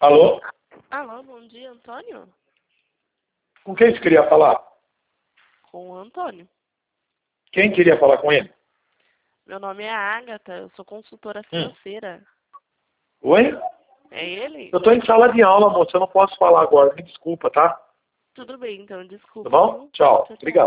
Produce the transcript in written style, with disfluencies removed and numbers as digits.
Alô? Alô, bom dia, Antônio? Com quem você queria falar? Com o Antônio. Quem queria falar com ele? Meu nome é Agatha, eu sou consultora financeira. Oi? É ele? Eu tô em sala de aula, moça. Eu não posso falar agora. Me desculpa, tá? Tudo bem, então, desculpa. Tá bom? Viu? Tchau. Tchau, tchau. Obrigado.